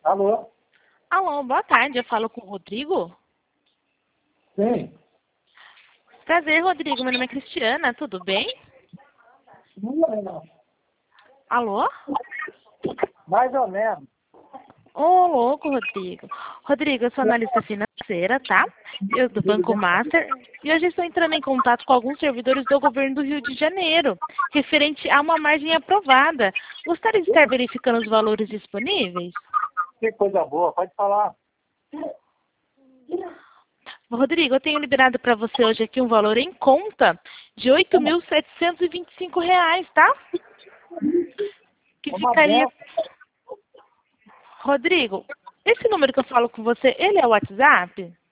Alô? Alô, boa tarde. Eu falo com o Rodrigo. Sim. Prazer, Rodrigo. Meu nome é Cristiana. Tudo bem? Não. Alô? Mais ou menos. Ô, louco, Rodrigo. Rodrigo, eu sou analista financeira, tá? Eu do Banco Master. E hoje estou entrando em contato com alguns servidores do governo do Rio de Janeiro, referente a uma margem aprovada. Gostaria de estar verificando os valores disponíveis? Que coisa boa, pode falar. Rodrigo, eu tenho liberado para você hoje aqui um valor em conta de R$ 8.725, tá? Que Uma ficaria... benção. Rodrigo, esse número que eu falo com você, ele é o WhatsApp?